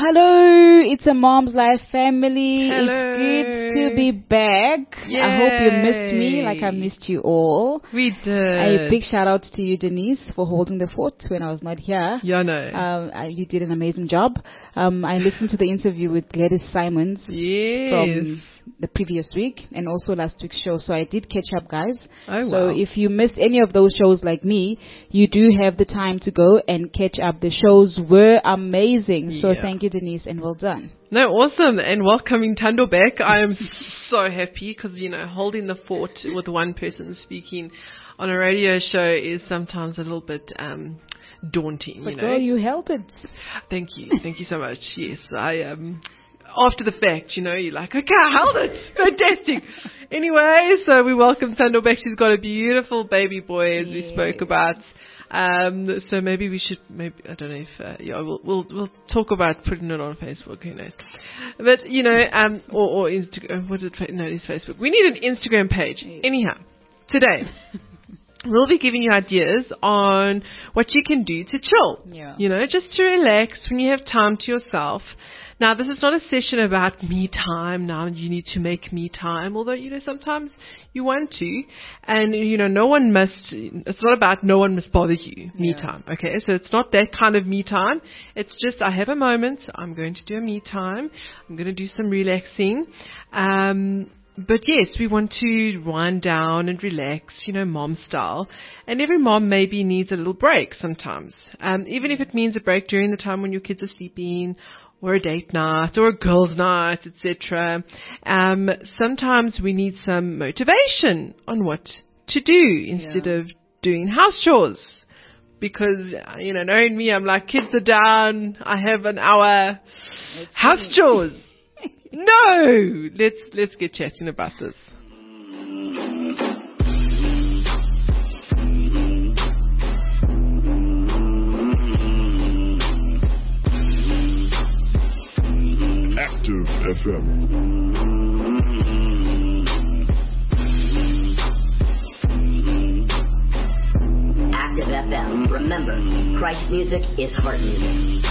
Hello, it's a Mom's Life family. Hello. It's good to be back. Yay. I hope you missed me like I missed you all. We did. A big shout out to you, Denise, for holding the fort when I was not here. Yeah, no. You did an amazing job. I listened to the interview with Gladys Simons from the previous week and also last week's show. So I did catch up, guys. Oh, so wow. if you missed any of those shows like me, you do have the time to go and catch up. The shows were amazing. So thank you, Denise, and well done. No, awesome. And welcoming Thando back. I am so happy because, holding the fort with one person speaking on a radio show is sometimes a little bit daunting, But girl, you held it. Thank you. Thank you so much. Yes, I after the fact, you're like, okay, I held it. Fantastic. Anyway, so we welcome Thando back. She's got a beautiful baby boy, as we spoke about. So maybe we should, I don't know if, we'll talk about putting it on Facebook, who knows. But, or Instagram, what is it? No, it's Facebook. We need an Instagram page. Anyhow, today, we'll be giving you ideas on what you can do to chill. Just to relax when you have time to yourself. Now, this is not a session about me time. Now, you need to make me time, although, sometimes you want to. And, it's not about no one must bother you, me time. Okay, so it's not that kind of me time. It's just I have a moment. I'm going to do a me time. I'm going to do some relaxing. But yes, we want to wind down and relax, mom style. And every mom maybe needs a little break sometimes. Even if it means a break during the time when your kids are sleeping, or a date night, or a girls' night, etc. Sometimes we need some motivation on what to do instead of doing house chores. Because, knowing me, I'm like, kids are down, I have an hour, house chores. No! Let's get chatting about this. Active FM. Active FM. Remember, Christ music is heart music.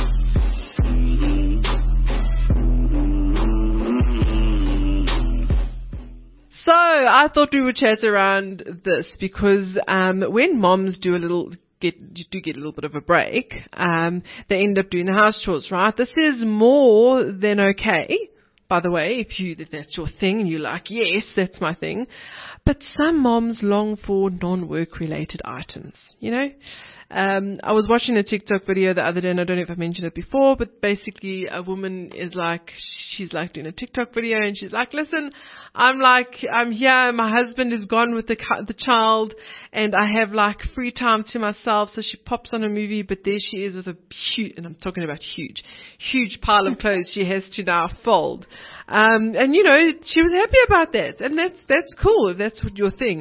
So I thought we would chat around this because when moms do get a little bit of a break, they end up doing the house chores, right? This is more than okay, by the way, if that's your thing and you're like, yes, that's my thing. But some moms long for non-work related items, I was watching a TikTok video the other day, and I don't know if I mentioned it before, but basically a woman she's doing a TikTok video, and she's like, listen, I'm here, my husband is gone with the child, and I have free time to myself. So she pops on a movie, but there she is with a huge, and I'm talking about huge pile of clothes she has to now fold. And she was happy about that, and that's cool if that's your thing,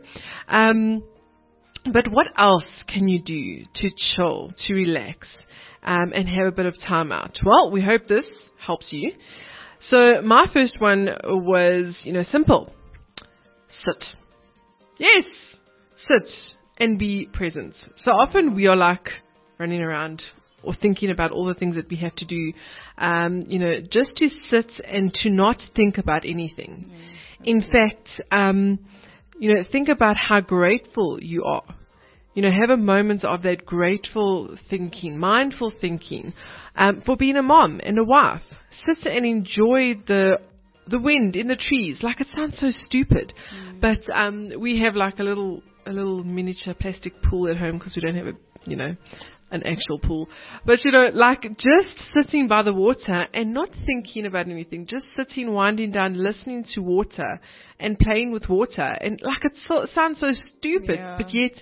But what else can you do to chill, to relax, and have a bit of time out? Well, we hope this helps you. So my first one was, simple. Sit. Yes, sit and be present. So often we are running around or thinking about all the things that we have to do, just to sit and to not think about anything. In fact, think about how grateful you are. Have a moment of that grateful thinking, mindful thinking, for being a mom and a wife. Sit and enjoy the wind in the trees. It sounds so stupid, but we have a little miniature plastic pool at home because we don't have an actual pool. But just sitting by the water and not thinking about anything, just sitting, winding down, listening to water and playing with water. And it sounds so stupid, but yet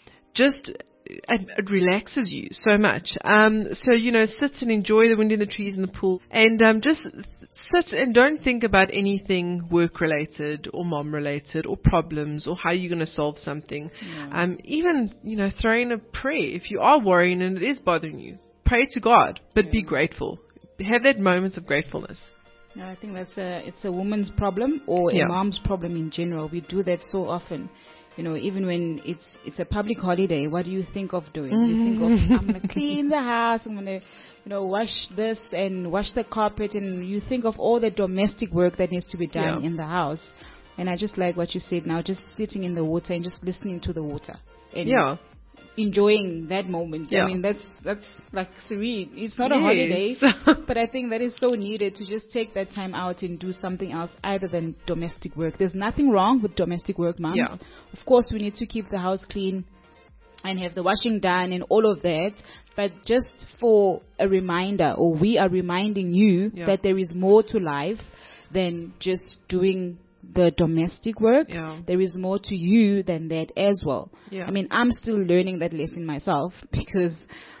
it relaxes you so much. So sit and enjoy the wind in the trees and the pool, and just sit and don't think about anything work related or mom related or problems or how you're going to solve something. Even throw in a prayer if you are worrying and it is bothering you. Pray to God, but be grateful. Have that moment of gratefulness. No, I think it's a woman's problem or a mom's problem in general. We do that so often. even when it's a public holiday, what do you think of doing? You think of, I'm going to clean the house, I'm going to, wash this and wash the carpet, and you think of all the domestic work that needs to be done in the house. And I just like what you said now, just sitting in the water and just listening to the water. And enjoying that moment. I mean, that's like serene. It's not a holiday, but I think that is so needed to just take that time out and do something else other than domestic work. There's nothing wrong with domestic work, moms. Yeah. Of course, we need to keep the house clean and have the washing done and all of that. But just for a reminder, or we are reminding you that there is more to life than just doing the domestic work. There is more to you than that as well. I mean, I'm still learning that lesson myself, because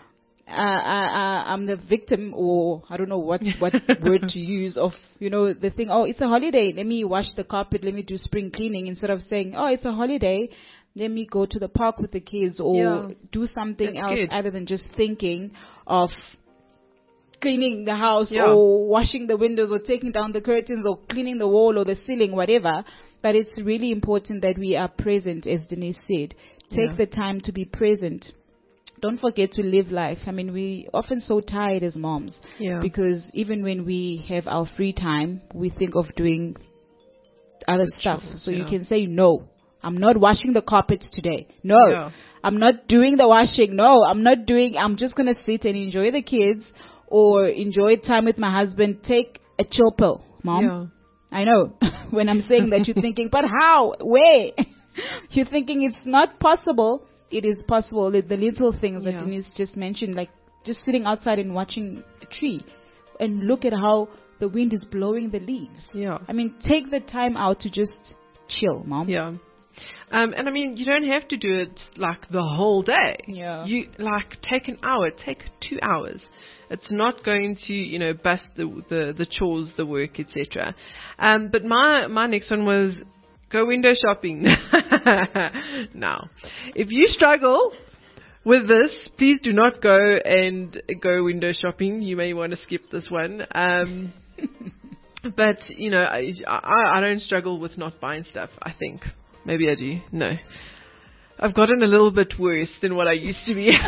I'm the victim, or I don't know what word to use, of the thing, it's a holiday, let me wash the carpet, let me do spring cleaning, instead of saying, it's a holiday, let me go to the park with the kids, or do something else other than just thinking of cleaning the house or washing the windows or taking down the curtains or cleaning the wall or the ceiling, whatever. But it's really important that we are present, as Denise said. Take the time to be present. Don't forget to live life. I mean, we often so tired as moms because even when we have our free time, we think of doing other stuff. So you can say, no, I'm not washing the carpets today. No, I'm not doing the washing. No, I'm just going to sit and enjoy the kids, or enjoy time with my husband. Take a chill pill, Mom. I know. When I'm saying that, you're thinking, but how? Where? You're thinking it's not possible. It is possible. The little things that Denise just mentioned, like just sitting outside and watching a tree and look at how the wind is blowing the leaves. I mean, take the time out to just chill, Mom. And I mean, you don't have to do it like the whole day. You take an hour, take 2 hours. It's not going to, bust the chores, the work, etc. But my next one was go window shopping. Now, if you struggle with this, please do not go window shopping. You may want to skip this one. But, I don't struggle with not buying stuff, I think. Maybe I do. No. I've gotten a little bit worse than what I used to be.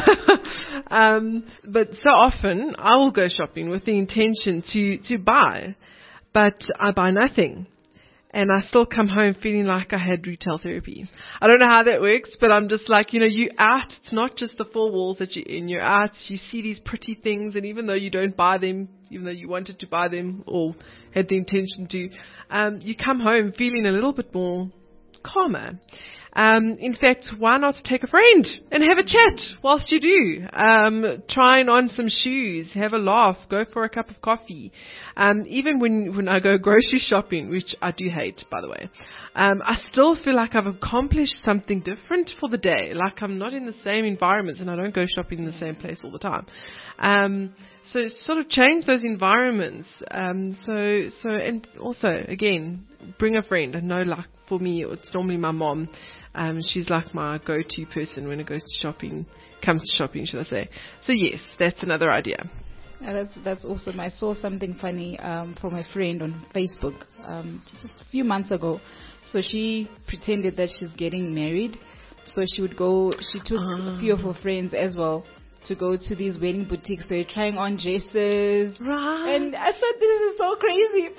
But so often I will go shopping with the intention to buy, but I buy nothing. And I still come home feeling like I had retail therapy. I don't know how that works, but I'm just like, you're out. It's not just the four walls that you're in. You're out. You see these pretty things, and even though you don't buy them, even though you wanted to buy them or had the intention to, you come home feeling a little bit more calmer. In fact, why not take a friend and have a chat whilst you do? Trying on some shoes, have a laugh, go for a cup of coffee. Even when I go grocery shopping, which I do hate, by the way, I still feel like I've accomplished something different for the day. Like I'm not in the same environments, and I don't go shopping in the same place all the time. So sort of change those environments. And also, again, bring a friend. I know, like, for me, it's normally my mom. She's like my go-to person when it goes to shopping, comes to shopping, should I say. So yes, that's another idea. That's awesome. I saw something funny from a friend on Facebook just a few months ago. So she pretended that she's getting married. So she took a few of her friends as well to go to these wedding boutiques. They're trying on dresses. Right. And I thought, this is so crazy.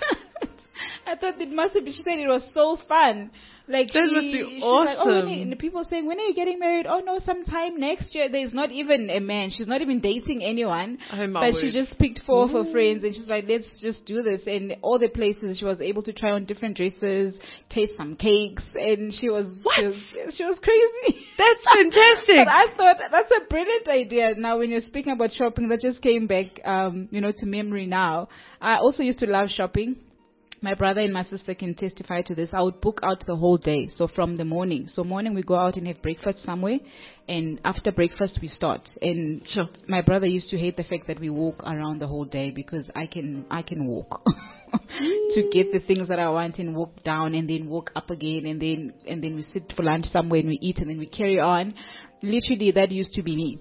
I thought it must have been, she said it was so fun. Like, that must be awesome. Like, and people saying, when are you getting married? Oh no, sometime next year. There's not even a man. She's not even dating anyone. But she just picked 4 of her friends and she's like, let's just do this. And all the places she was able to try on different dresses, taste some cakes, and she was crazy. That's fantastic. But I thought that's a brilliant idea. Now, when you're speaking about shopping, that just came back, to memory now. I also used to love shopping. My brother and my sister can testify to this. I would book out the whole day. So from the morning. So morning we go out and have breakfast somewhere. And after breakfast we start. And my brother used to hate the fact that we walk around the whole day, because I can walk to get the things that I want and walk down and then walk up again. And then we sit for lunch somewhere and we eat and then we carry on. Literally, that used to be me.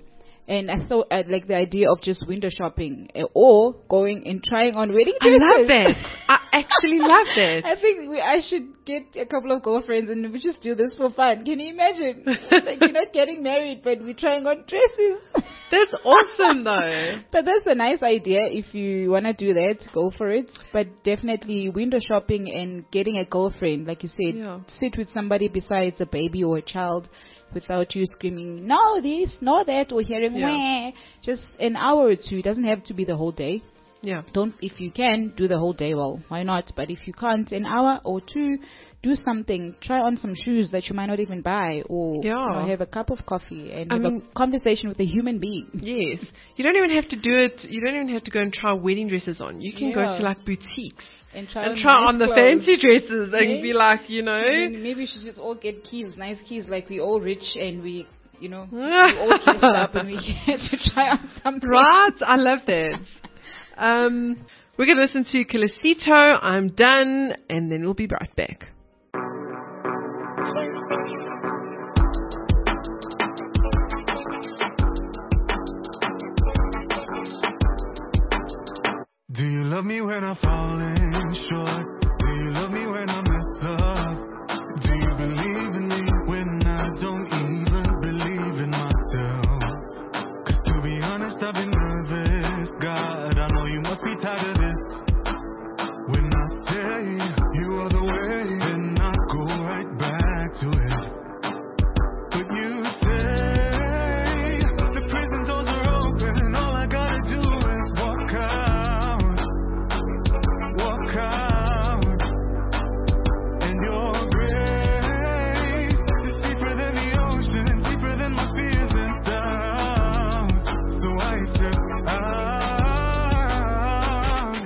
And I thought I'd like the idea of just window shopping or going and trying on wedding I dresses. love that. I actually love that. I think I should get a couple of girlfriends and we just do this for fun. Can you imagine? Like, you're not getting married, but we're trying on dresses. That's awesome, though. But that's a nice idea. If you want to do that, go for it. But definitely window shopping and getting a girlfriend, like you said, sit with somebody besides a baby or a child without you screaming, no this, no that, or hearing, wah. Just an hour or two. It doesn't have to be the whole day. Yeah. If you can, do the whole day, well, why not? But if you can't, an hour or two, do something. Try on some shoes that you might not even buy, or have a cup of coffee and have a conversation with a human being. Yes. You don't even have to do it. You don't even have to go and try wedding dresses on. You can go to like boutiques and try on the fancy dresses and be like, Maybe we should just all get keys, nice keys, like we all rich and we we all dressed up and we get to try on something. Right. I love that. We're going to listen to Calacito, I'm Done, and then we'll be right back. Do you love me when I'm falling short? Do you love me when I mess up? Do you believe in me when I don't even believe in myself? 'Cause to be honest, I've been nervous. God, I know you must be tired of this. When I say you are the way, then I go right back to it. But you say the prison doors are open and all I gotta do is walk out. And your grace is deeper than the ocean, deeper than my fears and doubts. So I step out.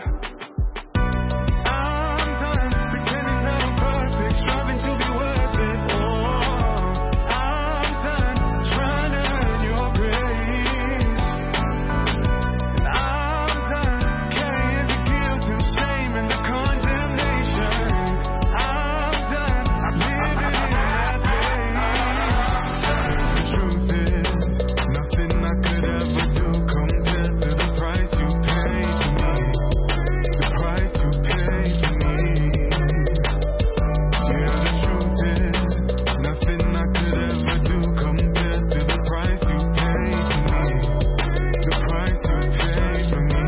I'm done pretending that I'm perfect, striving to be worth it. Oh, I'm done trying to earn your grace. And I'm done carrying the guilt and shame and the condemnation. I'm done living in that place. The truth is, nothing I could ever do compares to the price you paid for me. The price you paid for me. Yeah, the truth is, nothing I could ever do compares to the price you paid for me. The price you paid for me.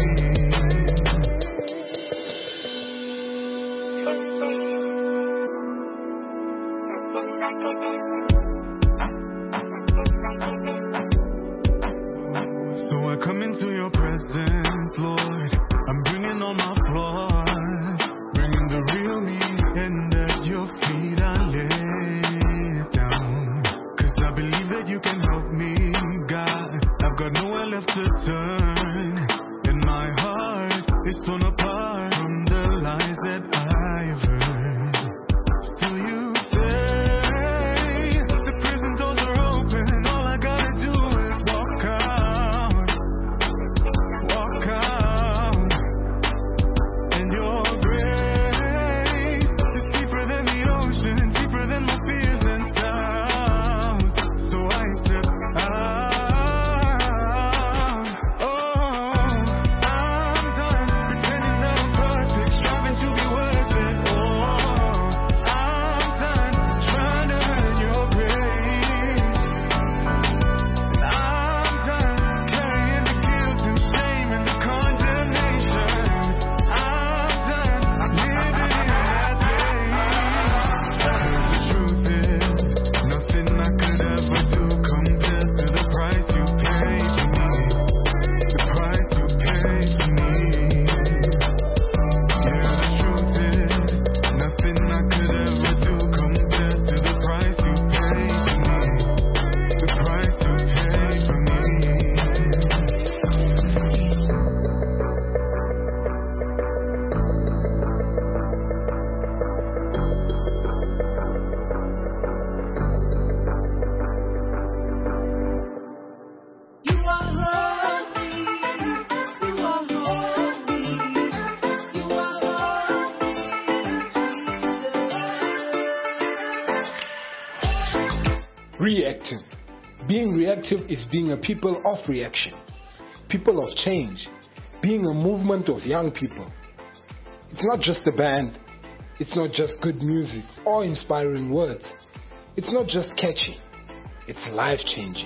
So I come into your presence, Lord. I'm bringing all my flaws, bringing the real me, and at your feet I lay it down. 'Cause I believe that you can help me, God. I've got nowhere left to turn, and my heart is torn apart from the lies that I've heard. Still you say the prison doors are open and all I gotta do is walk out. And your grace is deeper than the ocean, deeper than my fears and doubts. So I step out. Oh, I'm done pretending that I'm perfect, striving to be worth it. Oh, I'm done trying to earn your grace. And I'm done carrying the guilt and shame and the condemnation. I'm done living in that place. 'Cause the truth is, nothing I could ever do compares to the price you paid for me. The price you paid for me. Yeah, the truth is, nothing I could ever do compares to the price you paid for me. The price you paid for me. You are holy, you are holy, you are holy, Reactive Being reactive is being a people of reaction, people of change, being a movement of young people. It's not just a band, it's not just good music or inspiring words. It's not just catchy, it's life-changing.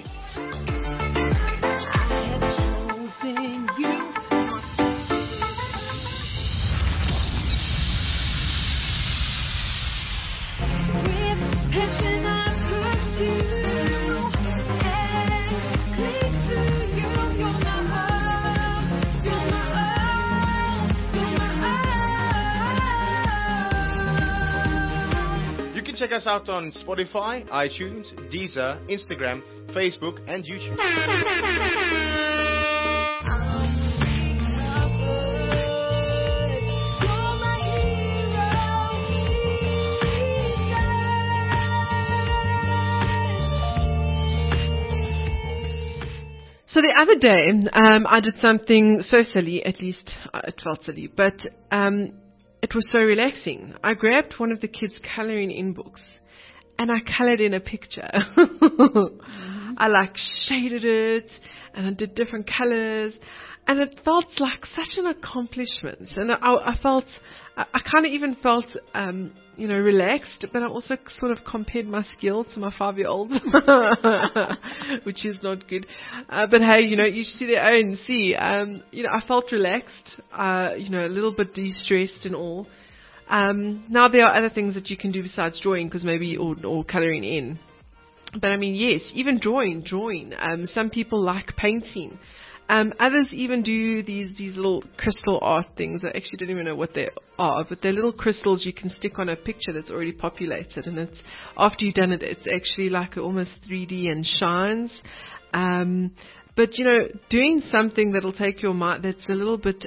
Check us out on Spotify, iTunes, Deezer, Instagram, Facebook, and YouTube. So the other day, I did something so silly, at least it felt silly, but it was so relaxing. I grabbed one of the kids' coloring in books and I colored in a picture. I shaded it and I did different colors and it felt like such an accomplishment. And I kind of even felt, relaxed, but I also sort of compared my skill to my 5-year-old, which is not good. But hey, each to their own. I felt relaxed, a little bit de-stressed and all. Now there are other things that you can do besides drawing, because maybe, or coloring in. But I mean, yes, even drawing. Some people like painting. Others even do these little crystal art things. I actually don't even know what they are, but they're little crystals you can stick on a picture that's already populated, and it's after you've done it, it's actually like almost 3D and shines. But doing something that'll take your mind, that's a little bit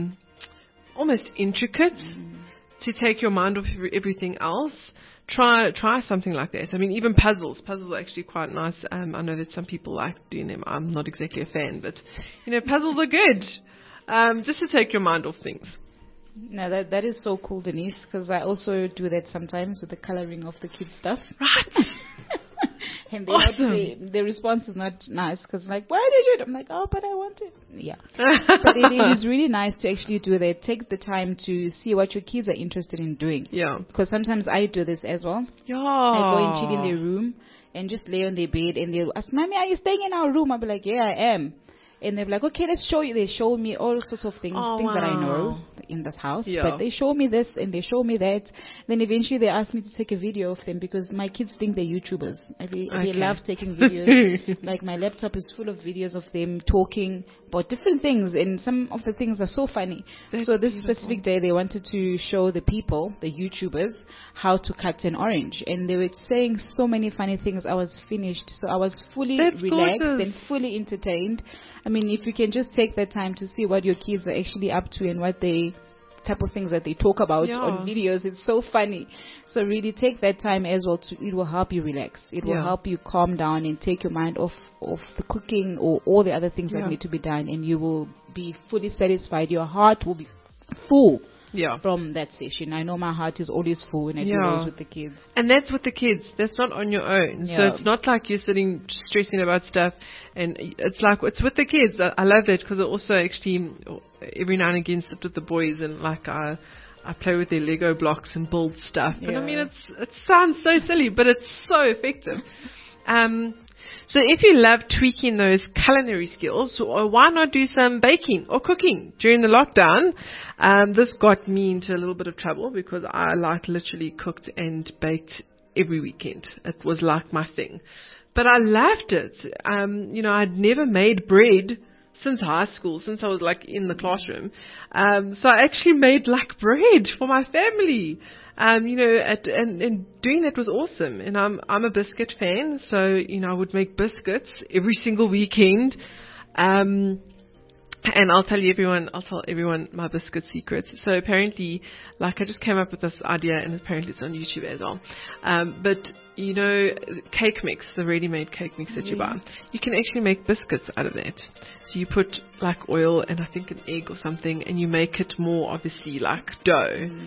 almost intricate, to take your mind off everything else. Try something like that. I mean, even puzzles. Puzzles are actually quite nice. I know that some people like doing them. I'm not exactly a fan, but puzzles are good. Just to take your mind off things. No, that is so cool, Denise, because I also do that sometimes with the coloring of the kids' stuff. Right. And Awesome. the response is not nice, because why did you? I'm like, oh, but I want it. Yeah. But it is really nice to actually do that. Take the time to see what your kids are interested in doing. Yeah. Because sometimes I do this as well. Yeah. I go and chill in their room and just lay on their bed, and they'll ask, Mommy, are you staying in our room? I'll be like, yeah, I am. And they're like, okay, let's show you. They show me all sorts of things, things that I know in this house. Yeah. But they show me this and they show me that. Then eventually they ask me to take a video of them, because my kids think they're YouTubers. They love taking videos. Like my laptop is full of videos of them talking about different things, and some of the things are so funny. So this specific day they wanted to show the people, the YouTubers, how to cut an orange. And they were saying so many funny things. I was finished. So I was fully relaxed and fully entertained. I mean, if you can just take that time to see what your kids are actually up to and what type of things that they talk about on videos, it's so funny. So really take that time as well. It will help you relax. It will help you calm down and take your mind off the cooking or all the other things that need to be done, and you will be fully satisfied. Your heart will be full. From that session. I know my heart is always full when I do those with the kids. And that's with the kids. That's not on your own. So it's not like you're sitting stressing about stuff. And it's like, it's with the kids. I love that, because I also actually every now and again sit with the boys and I play with their Lego blocks and build stuff. And I mean, it sounds so silly, but it's so effective. So if you love tweaking those culinary skills, why not do some baking or cooking during the lockdown? This got me into a little bit of trouble, because I literally cooked and baked every weekend. It was like my thing. But I loved it. I'd never made bread since high school, since I was in the classroom. So I actually made bread for my family. And doing that was awesome. And I'm a biscuit fan, so I would make biscuits every single weekend. And I'll tell everyone my biscuit secrets. So apparently, I just came up with this idea, and apparently it's on YouTube as well. But cake mix, the ready-made cake mix that you buy, you can actually make biscuits out of that. So you put oil and I think an egg or something, and you make it more obviously like dough.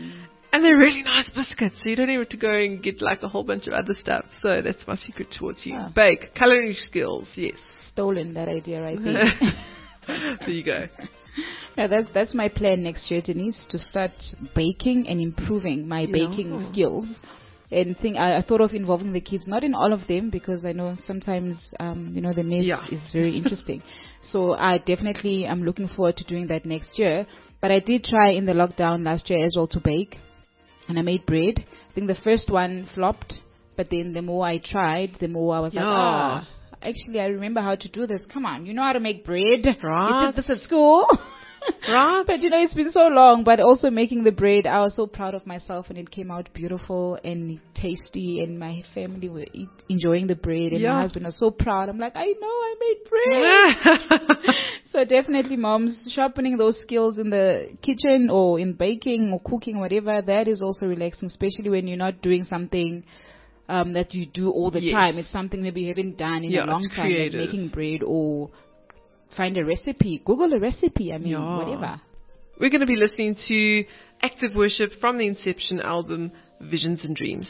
And they're really nice biscuits, so you don't even have to go and get like a whole bunch of other stuff. So that's my secret towards you. Ah. Bake. Culinary skills, yes. Stolen that idea right there. There you go. Yeah, that's my plan next year, Denise, to start baking and improving my baking skills. And I thought of involving the kids, not in all of them, because I know sometimes, the mess is very interesting. So I definitely am looking forward to doing that next year. But I did try in the lockdown last year as well to bake. And I made bread. I think the first one flopped, but then the more I tried, the more I was like, actually, I remember how to do this. Come on, you know how to make bread. Right. You did this at school. Right. But, it's been so long. But also making the bread, I was so proud of myself, and it came out beautiful and tasty, and my family were enjoying the bread, and my husband was so proud. I'm like, I know I made bread. So definitely, moms, sharpening those skills in the kitchen or in baking or cooking, whatever, that is also relaxing, especially when you're not doing something that you do all the time. It's something maybe you haven't done in a long time, like making bread, or find a recipe, Google a recipe, whatever. We're going to be listening to Active Worship from the Inception album, Visions and Dreams.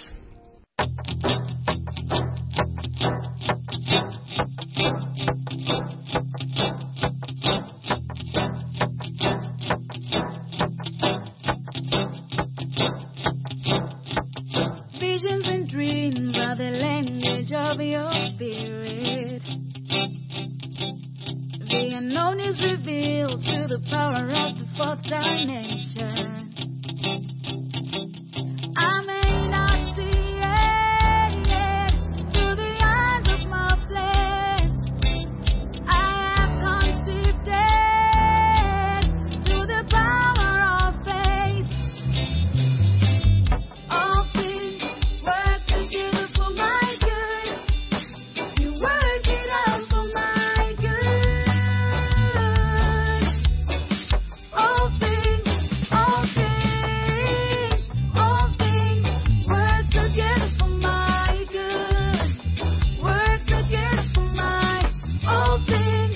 Visions and dreams are the language of your spirit. The unknown is revealed through the power of the fourth dimension. I may not see it through the eyes of my flesh. I have conceived it through the power of faith. All things work together for my good. You work it out for my good. All things work together for my good. Work together for my all things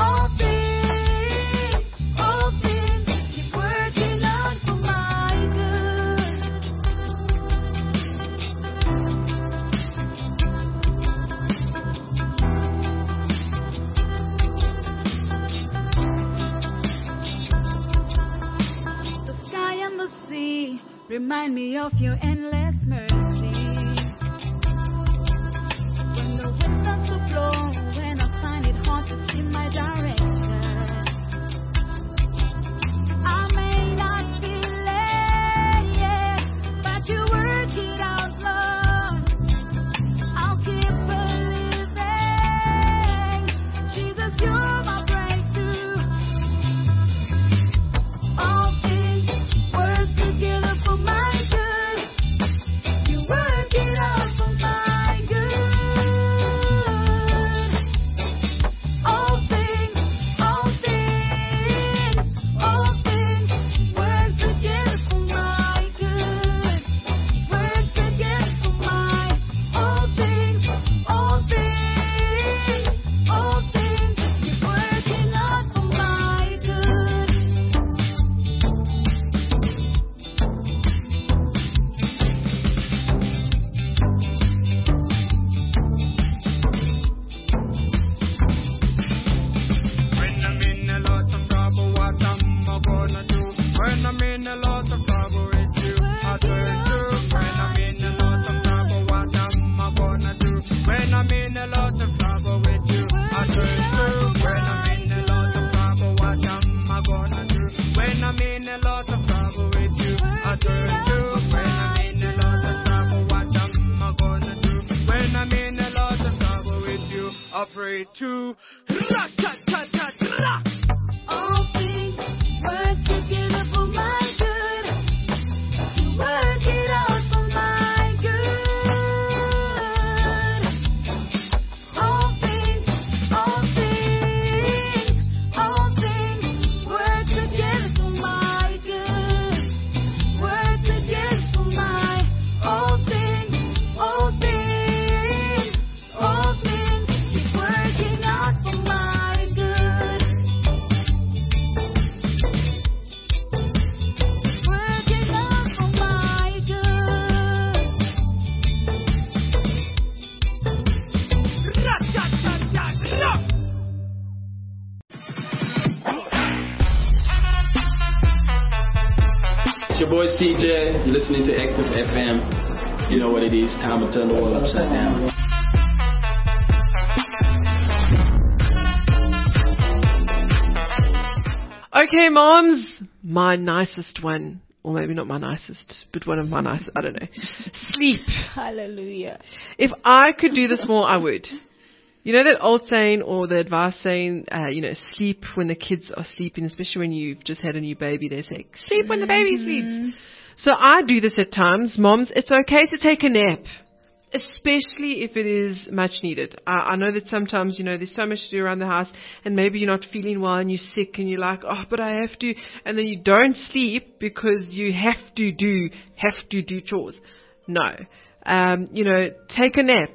keep working out for my good. The sky and the sea remind me of your endless mercy. When the wind starts to blow, when I find it hard to see my direction, I may not feel it, but you work it out, Lord. I'll keep believing, Jesus, you're my breakthrough. All things work together for my good. You work it out for my good. All things work together for my good. Work together for my all things keep working out for my good. When I'm in a lot of trouble, what am I gonna do? When I'm in a lot of trouble with you, I turn to. When I'm in a lot of trouble, what am I gonna do? When I'm in a lot of trouble with you, I turn to. When I'm in a lot of trouble, what am I gonna do? When I'm in a lot of trouble with you, I turn to. When I'm in a lot of trouble, what am I gonna do? When I'm in a lot of trouble with you, I pray to. All things work together for my good. You work it out for my good. All things work together for my good. Work together for my all things keep working out for my good. boy CJ. You're listening to Active FM. You know what it is. Time to turn the world upside down. Okay, moms, my nicest one, or maybe not my nicest, but one of my nicest, I don't know. Sleep. Hallelujah. If I could do this more, I would. You know that old saying or the advice saying, sleep when the kids are sleeping, especially when you've just had a new baby, they say, sleep when the baby sleeps. So I do this at times. Moms, it's okay to take a nap, especially if it is much needed. I know that sometimes, there's so much to do around the house and maybe you're not feeling well and you're sick and you're like, oh, but I have to. And then you don't sleep because you have to do chores. No. Take a nap.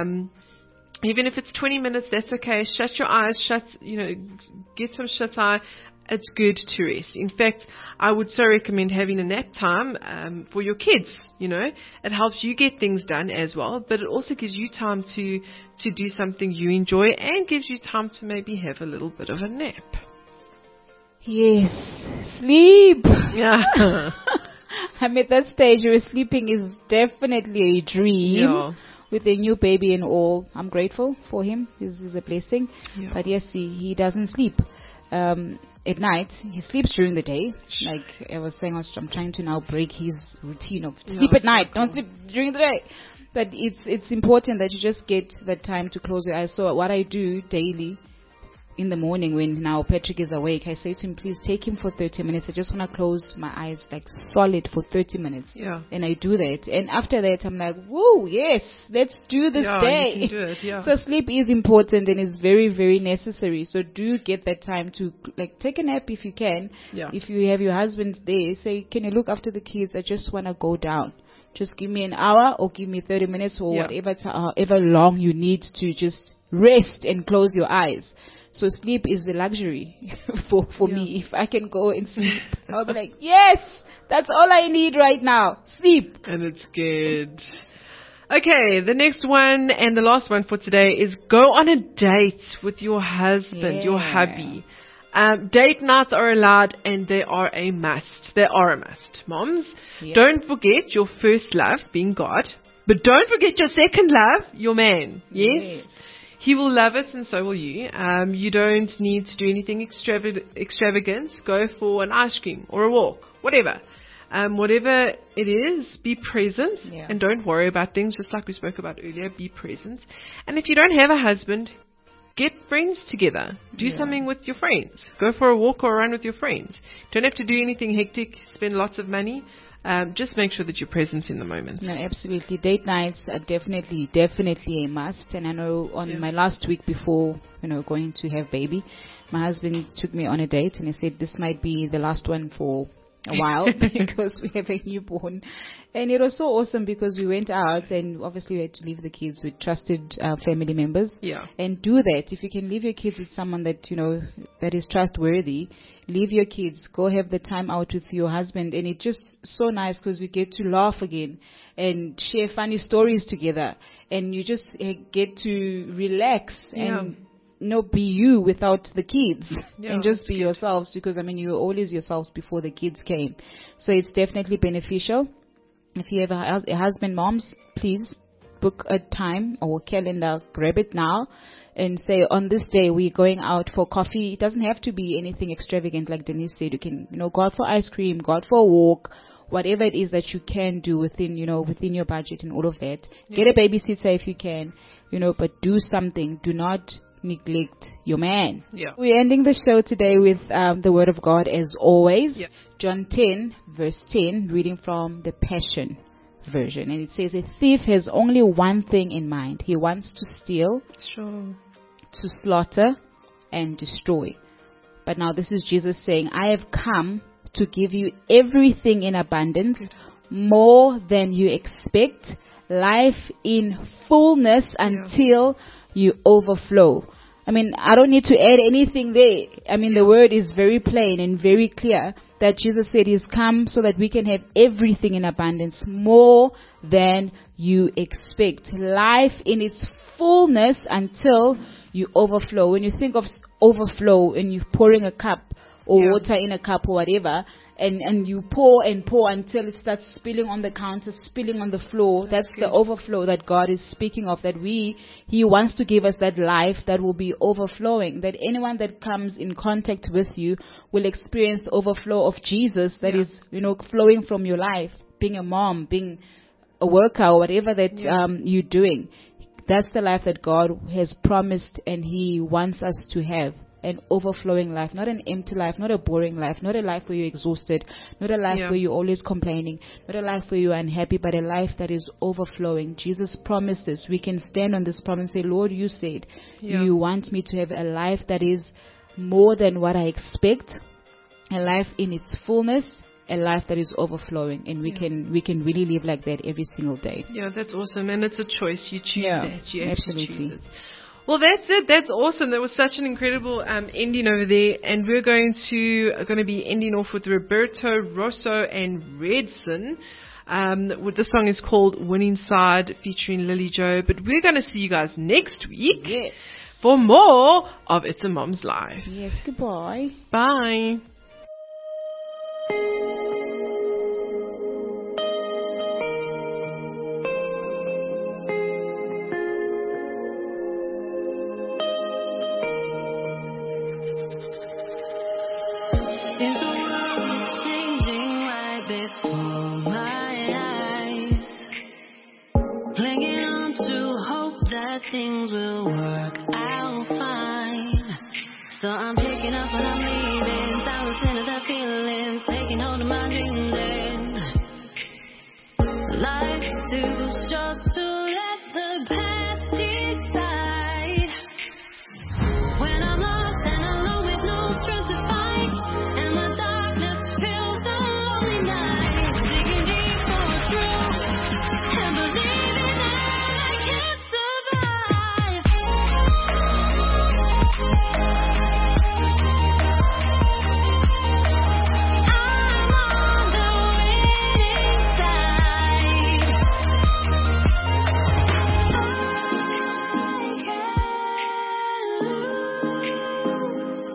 Even if it's 20 minutes, that's okay. Shut your eyes, get some shut eye. It's good to rest. In fact, I would so recommend having a nap time for your kids. It helps you get things done as well, but it also gives you time to do something you enjoy and gives you time to maybe have a little bit of a nap. Yes, sleep. Yeah. I'm at that stage where sleeping is definitely a dream. Yeah. With a new baby and all, I'm grateful for him. This is a blessing. Yeah. But yes, he doesn't sleep at night. He sleeps during the day. Like I was saying, I'm trying to now break his routine of sleep at night. Don't sleep during the day. But it's important that you just get that time to close your eyes. So what I do daily in the morning when now Patrick is awake, I say to him, please take him for 30 minutes. I just want to close my eyes like solid for 30 minutes. Yeah. And I do that. And after that, I'm like, whoa, yes, let's do this day. You can do it, yeah. So sleep is important and is very, very necessary. So do get that time to take a nap if you can. Yeah. If you have your husband there, say, can you look after the kids? I just want to go down. Just give me an hour or give me 30 minutes or however long you need to just rest and close your eyes. So sleep is a luxury for me. If I can go and sleep, I'll be like, yes, that's all I need right now. Sleep. And it's good. Okay, the next one and the last one for today is go on a date with your husband, your hubby. Date nights are allowed and they are a must. They are a must. Moms, don't forget your first love being God, but don't forget your second love, your man. Yes. He will love it and so will you. You don't need to do anything extravagant. Go for an ice cream or a walk, whatever. Whatever it is, be present and don't worry about things, just like we spoke about earlier. Be present. And if you don't have a husband, get friends together. Do something with your friends. Go for a walk or a run with your friends. Don't have to do anything hectic, spend lots of money. Just make sure that you're present in the moment. No, absolutely. Date nights are definitely a must. And I know on my last week before, going to have baby, my husband took me on a date and he said this might be the last one for a while because we have a newborn. And it was so awesome because we went out and obviously we had to leave the kids with trusted family members. Yeah. And do that. If you can leave your kids with someone that, that is trustworthy, leave your kids, go have the time out with your husband. And it's just so nice because you get to laugh again and share funny stories together. And you just get to relax and be you without the kids and just be yourselves because, you were always yourselves before the kids came. So it's definitely beneficial. If you have a husband, moms, please book a time or calendar, grab it now and say on this day we're going out for coffee. It doesn't have to be anything extravagant like Denise said. You can, go out for ice cream, go out for a walk, whatever it is that you can do within your budget and all of that. Get a babysitter if you can, but do something. Do not neglect your man. We're ending the show today with the word of God as always. John 10 verse 10, reading from the Passion version, and it says, a thief has only one thing in mind. He wants to steal, to slaughter and destroy. But now this is Jesus saying, I have come to give you everything in abundance, more than you expect, life in fullness until you overflow. I don't need to add anything there. The word is very plain and very clear that Jesus said he's come so that we can have everything in abundance, more than you expect. Life in its fullness until you overflow. When you think of overflow and you're pouring a cup or water in a cup or whatever, and you pour and pour until it starts spilling on the counter, spilling on the floor. That's the overflow that God is speaking of, that He wants to give us that life that will be overflowing, that anyone that comes in contact with you will experience the overflow of Jesus that is, flowing from your life, being a mom, being a worker, or whatever that you're doing. That's the life that God has promised and He wants us to have. An overflowing life, not an empty life, not a boring life, not a life where you're exhausted, not a life where you're always complaining, not a life where you're unhappy, but a life that is overflowing. Jesus promised this. We can stand on this promise and say, Lord, you said you want me to have a life that is more than what I expect, a life in its fullness, a life that is overflowing, and we can really live like that every single day. Yeah, that's awesome, and it's a choice. You choose that. You actually choose it. Well, that's it. That's awesome. That was such an incredible ending over there, and we're going to be ending off with Roberto Rosso and Redson. The song is called Winning Side, featuring Lily Joe. But we're going to see you guys next week for more of It's a Mom's Life. Yes. Goodbye. Bye. Things will work out fine. So I'm picking up when I'm leaving, bouncing of the feelings, taking hold of my dreams, and life's too short to let the past decide. When I'm lost and alone with no strength to fight, and the darkness fills the lonely night, digging deep for truth and believing that I can survive. I'm on the winning side. I can't lose.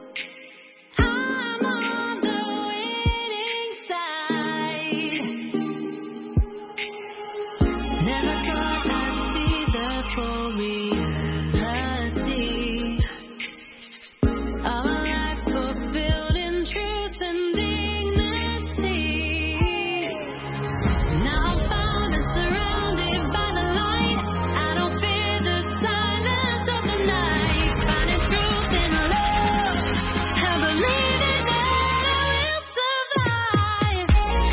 I'm on the winning side. Never thought I'd see the full reality of a life fulfilled in truth and dignity. Now I'm found and surrounded by the light. I don't fear the silence of the night. Finding truth in love, I believe in that I will survive.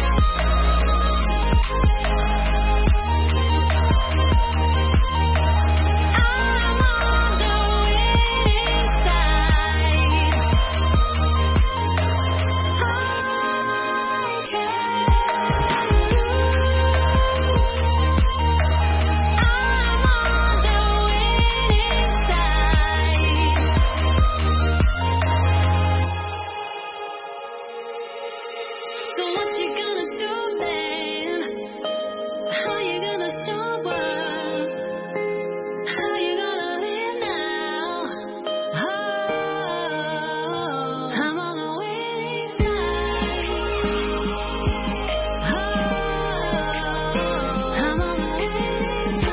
I'm on the winning side. I can't lose. I'm on the winning side. So what you gonna do then? How you gonna show up? How you gonna live now? Oh, I'm on the winning side. Oh, I'm on the winning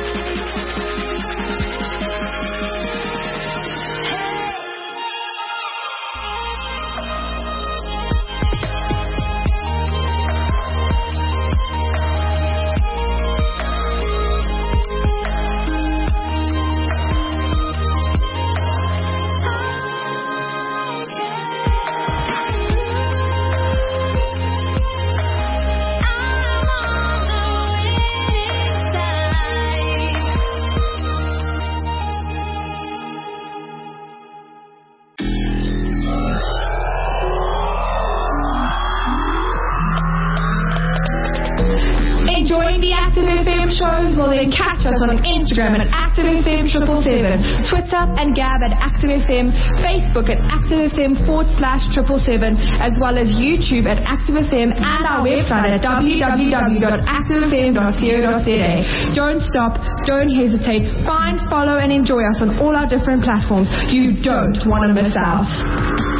Enjoying the Active FM shows? Well, then catch us on Instagram at ActiveFM777, Twitter and Gab at ActiveFM, Facebook at ActiveFM/777, as well as YouTube at ActiveFM and our website at www.activefm.co.za. Don't stop, don't hesitate, find, follow and enjoy us on all our different platforms. You don't want to miss out.